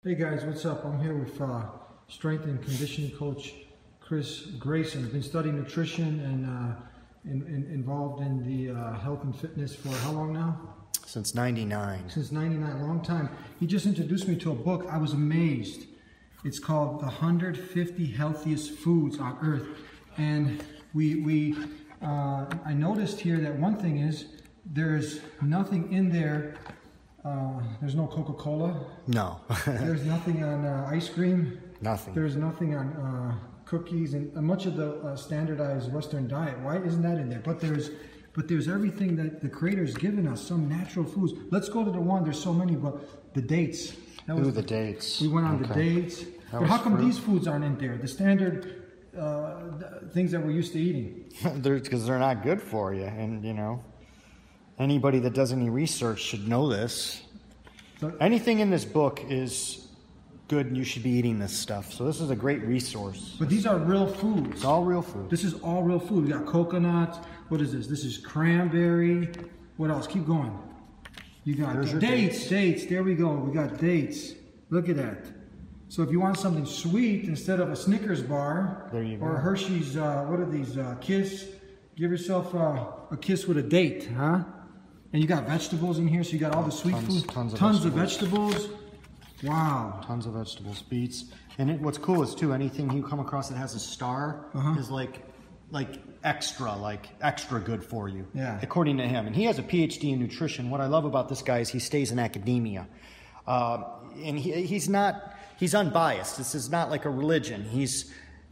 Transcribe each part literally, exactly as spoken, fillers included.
Hey guys, what's up? I'm here with uh, strength and conditioning coach Chris Grayson. I've been studying nutrition and uh, in, in, involved in the uh, health and fitness for how long now? Since ninety-nine. Since ninety-nine, a long time. He just introduced me to a book. I was amazed. It's called The one hundred fifty Healthiest Foods on Earth. And we, we uh, I noticed here that one thing is there's nothing in there. Uh, there's no Coca-Cola. No. There's nothing on uh, ice cream. Nothing. There's nothing on uh, cookies and uh, much of the uh, standardized Western diet. Why isn't that in there? But there's, but there's everything that the Creator's given us. Some natural foods. Let's go to the one. There's so many, but the dates. That was Ooh, the dates. We went on okay. the dates. That but how come fruit. these foods aren't in there? The standard uh, things that we're used to eating. Because they're not good for you, and you know. Anybody that does any research should know this. So, anything in this book is good and you should be eating this stuff. So this is a great resource. But these are real foods. It's all real food. This is all real food. We got coconut. What is this? This is cranberry. What else? Keep going. You got dates, dates. Dates. There we go. We got dates. Look at that. So if you want something sweet instead of a Snickers bar there you go. or a Hershey's, uh, what are these, uh, Kiss, give yourself uh, a kiss with a date, huh? And you got vegetables in here, so you got all the sweet tons, food. Tons, of, tons vegetables. of vegetables. Wow. Tons of vegetables, beets. And it, what's cool is, too, anything you come across that has a star uh-huh. is like like extra, like extra good for you, yeah. according to him. And he has a P H D in nutrition. What I love about this guy is he stays in academia. Uh, and he, he's not, he's unbiased. This is not like a religion. He's,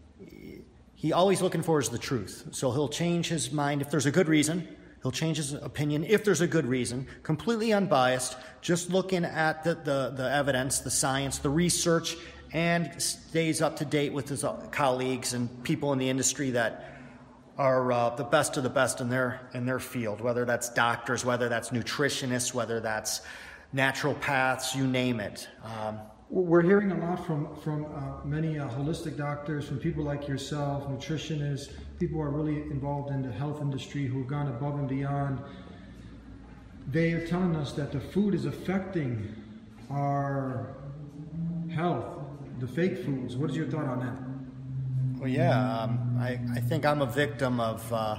he always looking for is the truth. So he'll change his mind if there's a good reason. He'll change his opinion if there's a good reason, completely unbiased, just looking at the, the, the evidence, the science, the research, and stays up to date with his colleagues and people in the industry that are uh, the best of the best in their in their field, whether that's doctors, whether that's nutritionists, whether that's naturopaths, you name it. Um, We're hearing a lot from, from uh, many uh, holistic doctors, from people like yourself, nutritionists, people who are really involved in the health industry who've gone above and beyond. They are telling us that the food is affecting our health, the fake foods. What is your thought on that? Well, yeah, um, I, I think I'm a victim of... Uh,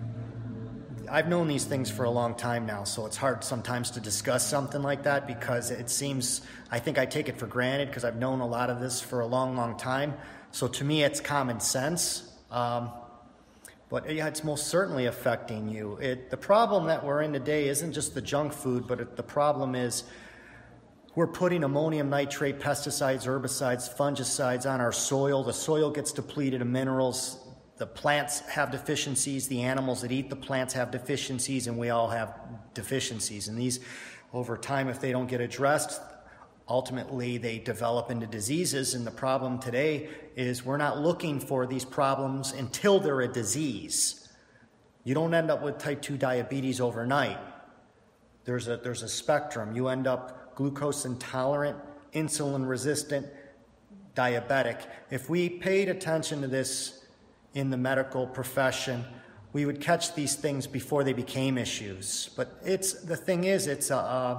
I've known these things for a long time now, so it's hard sometimes to discuss something like that because it seems, I think I take it for granted because I've known a lot of this for a long, long time. So to me, it's common sense. Um, but yeah, it's most certainly affecting you. It, the problem that we're in today isn't just the junk food, but it, the problem is we're putting ammonium nitrate, pesticides, herbicides, fungicides on our soil. The soil gets depleted of minerals. The plants have deficiencies, the animals that eat the plants have deficiencies, and we all have deficiencies. And these, over time, if they don't get addressed, ultimately they develop into diseases. And the problem today is we're not looking for these problems until they're a disease. You don't end up with type two diabetes overnight. There's a, there's a spectrum. You end up glucose intolerant, insulin resistant, diabetic. If we paid attention to this in the medical profession, we would catch these things before they became issues. But it's the thing is, it's uh, uh,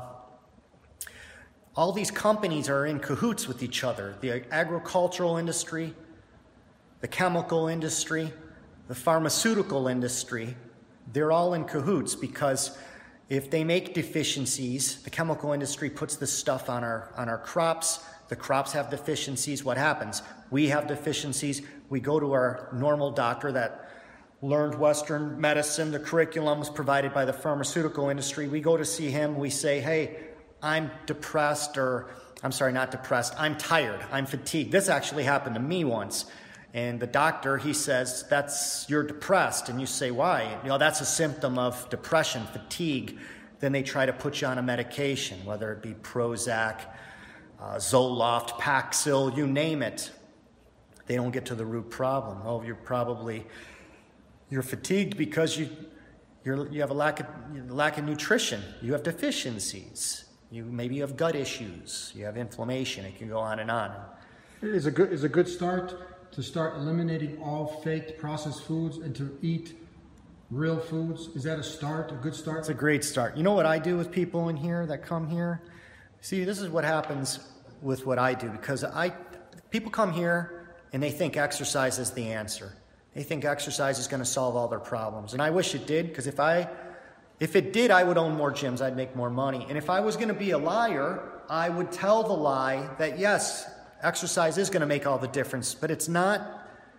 all these companies are in cahoots with each other. The agricultural industry, the chemical industry, the pharmaceutical industry, they're all in cahoots because if they make deficiencies, the chemical industry puts this stuff on our on our crops. The crops have deficiencies. What happens? We have deficiencies. We go to our normal doctor that learned Western medicine. The curriculum was provided by the pharmaceutical industry. We go to see him. We say, hey, I'm depressed, or I'm sorry, not depressed. I'm tired. I'm fatigued. This actually happened to me once. And the doctor, he says, that's, you're depressed. And you say, why? You know, that's a symptom of depression, fatigue. Then they try to put you on a medication, whether it be Prozac, Uh, Zoloft, Paxil, you name it. They don't get to the root problem. Oh, you're probably you're fatigued because you you're, you have a lack of lack of nutrition. You have deficiencies. You maybe you have gut issues. You have inflammation. It can go on and on. It is a good is a good start to start eliminating all faked processed foods and to eat real foods. Is that a start? A good start? It's a great start. You know what I do with people in here that come here? See, this is what happens with what I do, because I people come here and they think exercise is the answer. They think exercise is going to solve all their problems. And I wish it did, because if I if it did, I would own more gyms, I'd make more money. And if I was going to be a liar, I would tell the lie that yes, exercise is going to make all the difference, but it's not.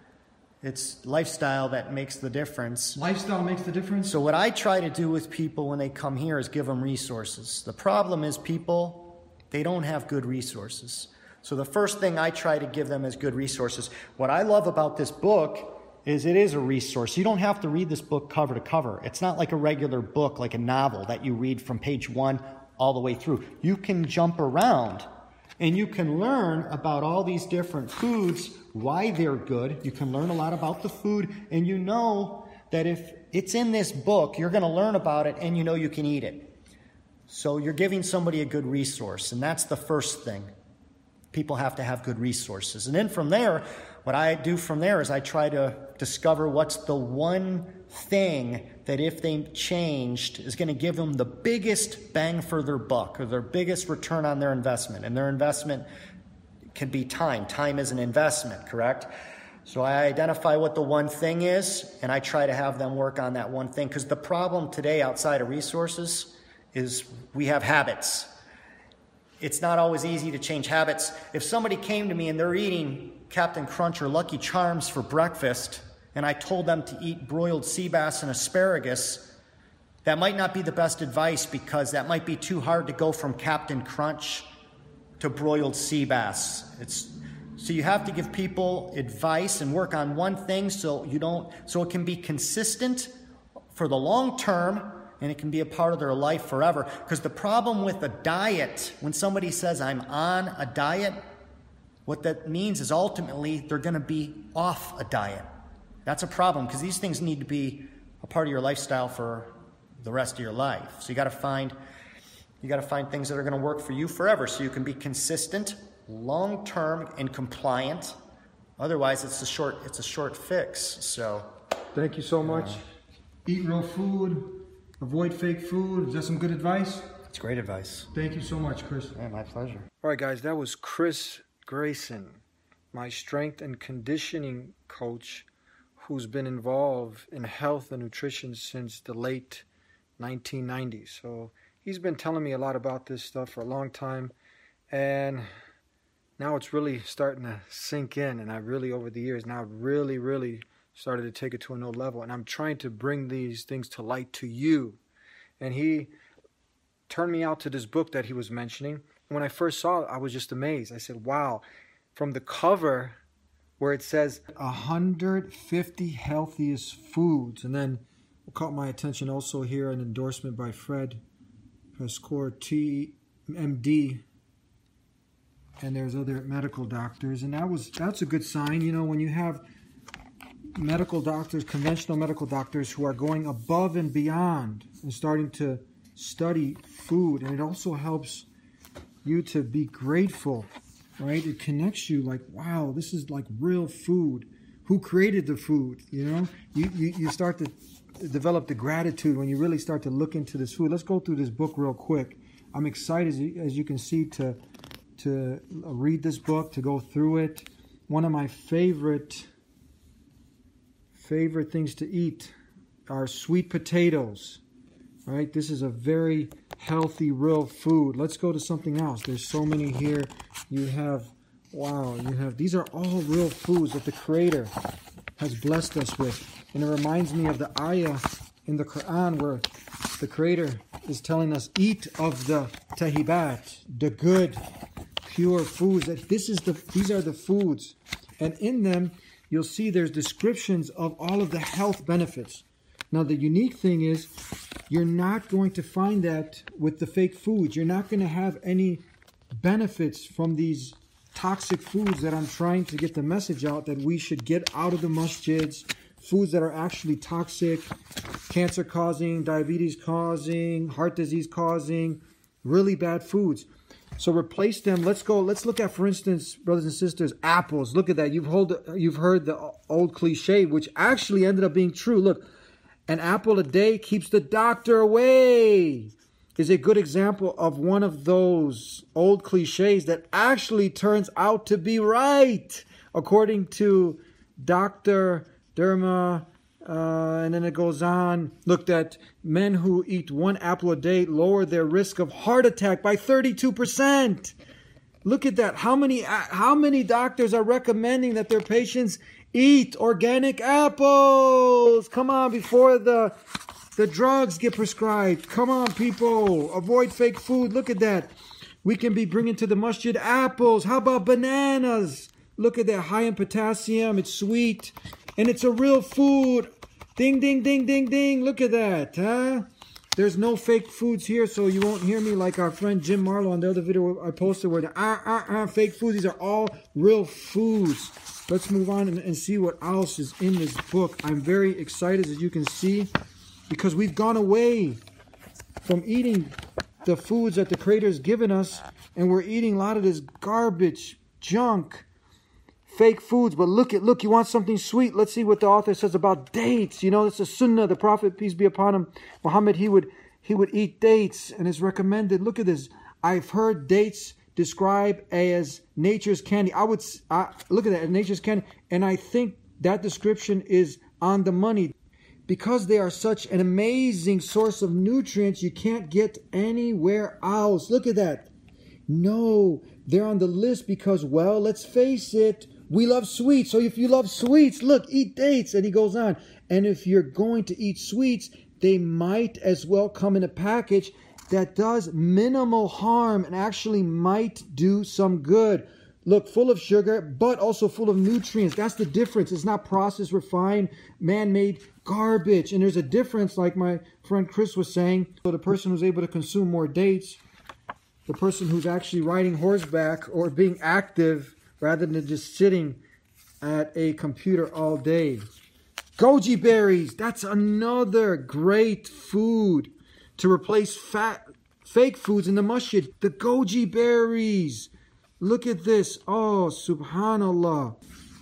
It's lifestyle that makes the difference. Lifestyle makes the difference? So what I try to do with people when they come here is give them resources. The problem is people, they don't have good resources. So the first thing I try to give them is good resources. What I love about this book is it is a resource. You don't have to read this book cover to cover. It's not like a regular book, like a novel that you read from page one all the way through. You can jump around and you can learn about all these different foods, why they're good. You can learn a lot about the food, and you know that if it's in this book, you're going to learn about it, and you know you can eat it. So you're giving somebody a good resource, and that's the first thing. People have to have good resources. And then from there, what I do from there is I try to discover what's the one thing that if they changed is going to give them the biggest bang for their buck, or their biggest return on their investment. And their investment can be time. Time is an investment, correct? So I identify what the one thing is, and I try to have them work on that one thing. Because the problem today outside of resources is we have habits. It's not always easy to change habits. If somebody came to me and they're eating Captain Crunch or Lucky Charms for breakfast, and I told them to eat broiled sea bass and asparagus, that might not be the best advice, because that might be too hard to go from Captain Crunch to broiled sea bass. It's so you have to give people advice and work on one thing so you don't so it can be consistent for the long term, and it can be a part of their life forever. Because the problem with a diet, when somebody says I'm on a diet, what that means is ultimately they're going to be off a diet. That's a problem, because these things need to be a part of your lifestyle for the rest of your life. So you got to find you got to find things that are going to work for you forever, so you can be consistent, long-term, and compliant. Otherwise, it's a short it's a short fix. So, thank you so much. Uh, Eat real food. Avoid fake food. Is that some good advice? It's great advice. Thank you so much, Chris. Yeah, my pleasure. All right, guys, that was Chris Grayson, my strength and conditioning coach, who's been involved in health and nutrition since the late nineteen nineties. So he's been telling me a lot about this stuff for a long time, and now it's really starting to sink in. And I really, over the years, now really, really started to take it to another level. And I'm trying to bring these things to light to you. And he turned me out to this book that he was mentioning. When I first saw it, I was just amazed. I said, wow, from the cover where it says one hundred fifty healthiest foods. And then what caught my attention also here, an endorsement by Fred Pascour, T M D. And there's other medical doctors. And that was that's a good sign. You know, when you have medical doctors, conventional medical doctors, who are going above and beyond and starting to study food. And it also helps you to be grateful, right? It connects you like, wow, this is like real food. Who created the food? You know, you, you, you start to develop the gratitude when you really start to look into this food. Let's go through this book real quick. I'm excited, as you, as you can see, to to read this book, to go through it. One of my favorite favorite things to eat are sweet potatoes. Right? This is a very healthy, real food. Let's go to something else. There's so many here. You have, wow, you have, these are all real foods that the Creator has blessed us with. And it reminds me of the ayah in the Quran where the Creator is telling us, eat of the tahibat, the good, pure foods. That this is the, these are the foods. And in them, you'll see there's descriptions of all of the health benefits. Now, the unique thing is, you're not going to find that with the fake foods. You're not going to have any benefits from these toxic foods that I'm trying to get the message out that we should get out of the masjids. Foods that are actually toxic, cancer causing, diabetes causing, heart disease causing, really bad foods. So replace them. Let's go. Let's look at, for instance, brothers and sisters, apples. Look at that. You've hold, you've heard the old cliche, which actually ended up being true. Look. An apple a day keeps the doctor away. is a good example of one of those old cliches that actually turns out to be right, according to Doctor Derma. Uh, and then it goes on, looked at men who eat one apple a day lower their risk of heart attack by thirty-two percent. Look at that. How many, how many doctors are recommending that their patients eat organic apples? Come on, before the The drugs get prescribed. Come on, people. Avoid fake food. Look at that. We can be bringing to the masjid apples. How about bananas? Look at that. High in potassium. It's sweet. And it's a real food. Ding, ding, ding, ding, ding. Look at that. Huh? There's no fake foods here, so you won't hear me like our friend Jim Marlowe on the other video I posted where the ah, ah, ah, fake foods. These are all real foods. Let's move on and, and see what else is in this book. I'm very excited, as you can see, because we've gone away from eating the foods that the Creator's given us, and we're eating a lot of this garbage, junk, fake foods. But look at, look, you want something sweet? Let's see what the author says about dates. You know, it's a sunnah. The Prophet, peace be upon him, Muhammad, he would he would eat dates, and it's recommended. Look at this. I've heard dates described as nature's candy. I would uh, look at that, nature's candy, and I think that description is on the money. Because they are such an amazing source of nutrients, you can't get anywhere else. Look at that. No, they're on the list because, well, let's face it, we love sweets. So if you love sweets, look, eat dates. And he goes on. And if you're going to eat sweets, they might as well come in a package that does minimal harm and actually might do some good. Look, full of sugar, but also full of nutrients. That's the difference. It's not processed, refined, man-made garbage. And there's a difference, like my friend Chris was saying. So the person who's able to consume more dates, the person who's actually riding horseback or being active rather than just sitting at a computer all day. Goji berries, that's another great food to replace fat, fake foods in the masjid. The goji berries. Look at this. Oh, subhanallah.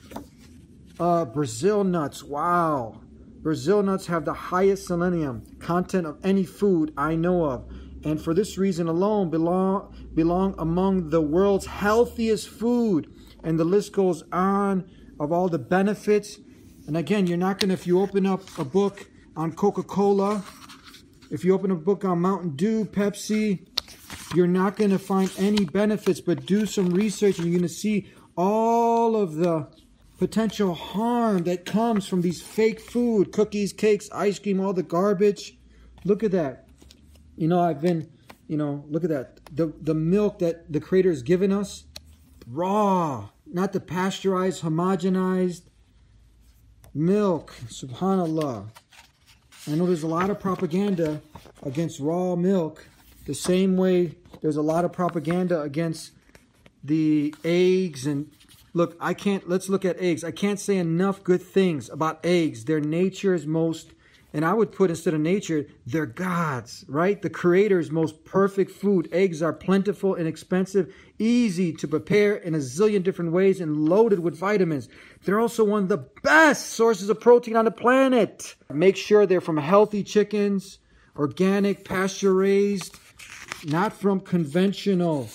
Uh, Brazil nuts. Wow. Brazil nuts have the highest selenium content of any food I know of. And for this reason alone, belong, belong among the world's healthiest food. And the list goes on of all the benefits. And again, you're not going to, if you open up a book on Coca-Cola, if you open a book on Mountain Dew, Pepsi, you're not going to find any benefits, but do some research and you're going to see all of the potential harm that comes from these fake food, cookies, cakes, ice cream, all the garbage. Look at that. You know, I've been, you know, look at that. The, the milk that the Creator has given us, raw, not the pasteurized, homogenized milk. Subhanallah. I know there's a lot of propaganda against raw milk. The same way there's a lot of propaganda against the eggs. And look, I can't, let's look at eggs. I can't say enough good things about eggs. They're nature's most, and I would put instead of nature, they're God's, right? The Creator's most perfect food. Eggs are plentiful, inexpensive, easy to prepare in a zillion different ways, and loaded with vitamins. They're also one of the best sources of protein on the planet. Make sure they're from healthy chickens, organic, pasture-raised, not from conventional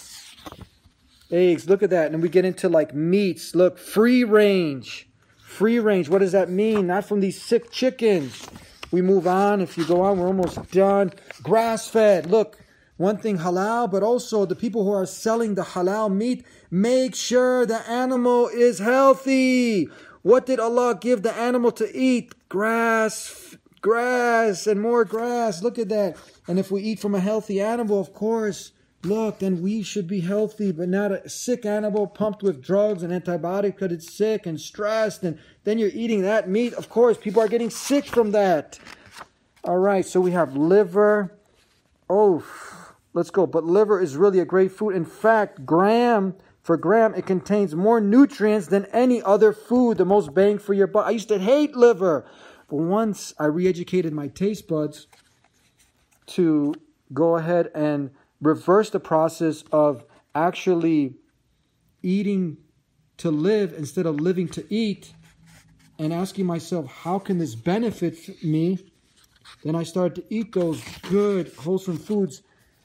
eggs. Look at that. And we get into like meats. Look, free range. Free range. What does that mean? Not from these sick chickens. We move on. If you go on, we're almost done. Grass-fed. Look, one thing halal, but also the people who are selling the halal meat, make sure the animal is healthy. What did Allah give the animal to eat? Grass, grass, and more grass. Look at that. And if we eat from a healthy animal, of course, look, then we should be healthy, but not a sick animal pumped with drugs and antibiotics because it's sick and stressed. And then you're eating that meat. Of course, people are getting sick from that. All right, so we have liver. Oh, let's go. But liver is really a great food. In fact, gram, for gram, it contains more nutrients than any other food, the most bang for your buck. I used to hate liver. But once I re-educated my taste buds to go ahead and reverse the process of actually eating to live instead of living to eat, and asking myself, how can this benefit me? Then I started to eat those good, wholesome foods.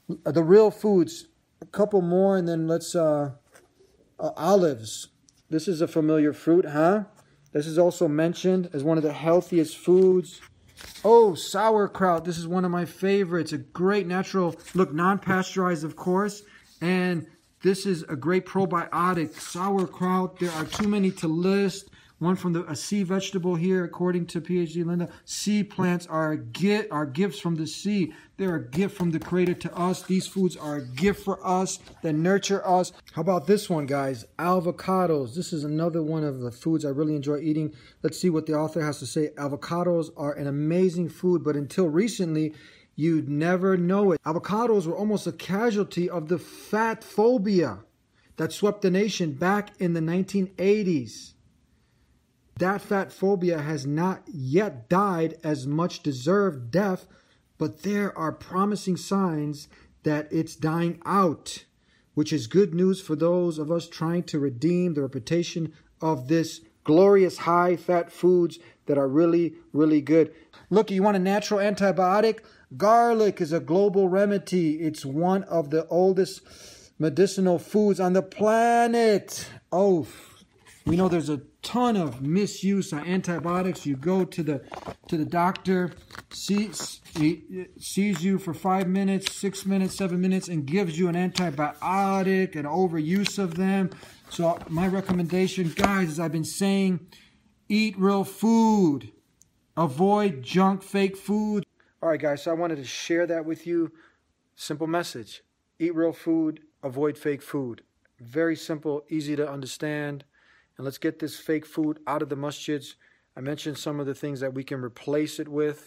The real foods. A couple more, and then let's uh, uh olives. This is a familiar fruit, huh? This is also mentioned as one of the healthiest foods. Oh, sauerkraut. This is one of my favorites. A great natural, look, non-pasteurized, of course. And this is a great probiotic. Sauerkraut. There are too many to list. One from the a sea vegetable here, according to PhD Linda. Sea plants are a gift, are gifts from the sea. They're a gift from the Creator to us. These foods are a gift for us that nurture us. How about this one, guys? Avocados. This is another one of the foods I really enjoy eating. Let's see what the author has to say. Avocados are an amazing food, but until recently, you'd never know it. Avocados were almost a casualty of the fat phobia that swept the nation back in the nineteen eighties. That fat phobia has not yet died as much deserved death, but there are promising signs that it's dying out, which is good news for those of us trying to redeem the reputation of this glorious high-fat foods that are really, really good. Look, you want a natural antibiotic? Garlic is a global remedy. It's one of the oldest medicinal foods on the planet. Oh, we know there's a ton of misuse of antibiotics. You go to the to the doctor, sees he sees you for five minutes, six minutes, seven minutes, and gives you an antibiotic and overuse of them. So my recommendation, guys, as I've been saying, eat real food. Avoid junk, fake food. All right, guys, so I wanted to share that with you. Simple message. Eat real food, avoid fake food. Very simple, easy to understand. And let's get this fake food out of the masjids. I mentioned some of the things that we can replace it with.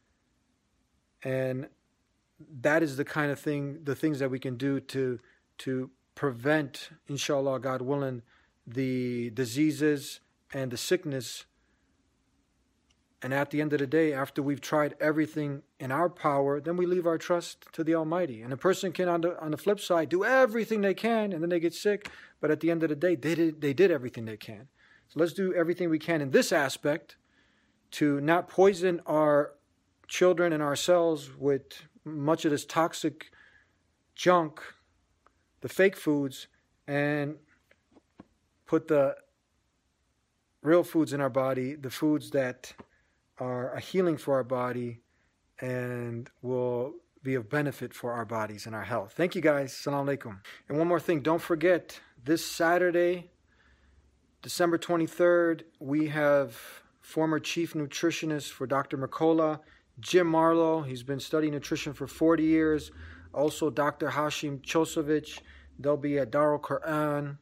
And that is the kind of thing, the things that we can do to, to prevent, inshallah, God willing, the diseases and the sickness. And at the end of the day, after we've tried everything in our power, then we leave our trust to the Almighty. And a person can, on the, on the flip side, do everything they can, and then they get sick. But at the end of the day, they did, they did everything they can. So let's do everything we can in this aspect to not poison our children and ourselves with much of this toxic junk, the fake foods, and put the real foods in our body, the foods that are a healing for our body and will be of benefit for our bodies and our health. Thank you, guys. Assalamu alaikum. And one more thing, don't forget, this Saturday, December twenty-third, we have former chief nutritionist for Doctor Mercola, Jim Marlowe. He's been studying nutrition for forty years. Also, Doctor Hashim Chosovich. They'll be at Darul Quran.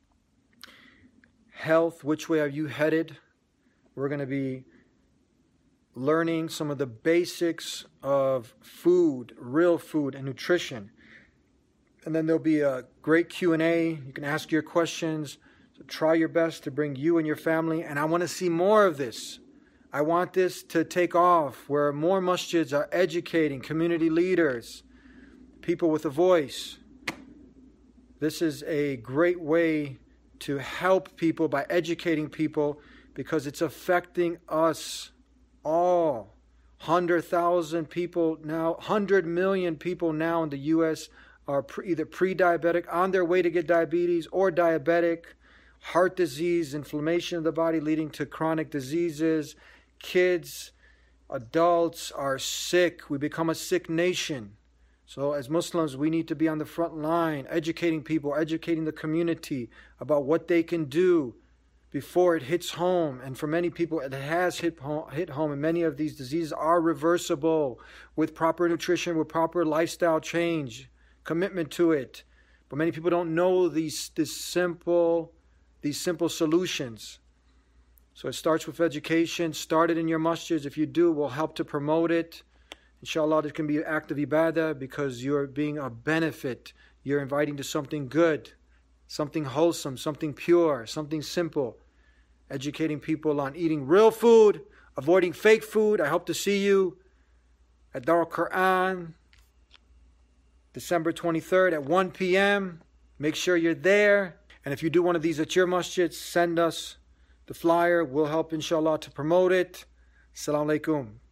Health, which way are you headed? We're going to be learning some of the basics of food, real food, and nutrition. And then there'll be a great Q and A. You can ask your questions. So try your best to bring you and your family. And I want to see more of this. I want this to take off, where more masjids are educating community leaders, people with a voice. This is a great way to help people by educating people, because it's affecting us all. one hundred thousand people now, one hundred million people now in the U S are pre, either pre-diabetic, on their way to get diabetes, or diabetic, heart disease, inflammation of the body leading to chronic diseases. Kids, adults are sick. We become a sick nation. So as Muslims, we need to be on the front line, educating people, educating the community about what they can do before it hits home. And for many people, it has hit home, hit home, and many of these diseases are reversible with proper nutrition, with proper lifestyle change, commitment to it. But many people don't know these, this simple, these simple solutions. So it starts with education. Start it in your masjids. If you do, we'll help to promote it. Inshallah, this can be an act of ibadah, because you're being a benefit. You're inviting to something good, something wholesome, something pure, something simple. Educating people on eating real food, avoiding fake food. I hope to see you at Darul Quran, December twenty-third at one p.m. Make sure you're there. And if you do one of these at your masjid, send us the flyer. We'll help, inshallah, to promote it. Assalamu alaikum.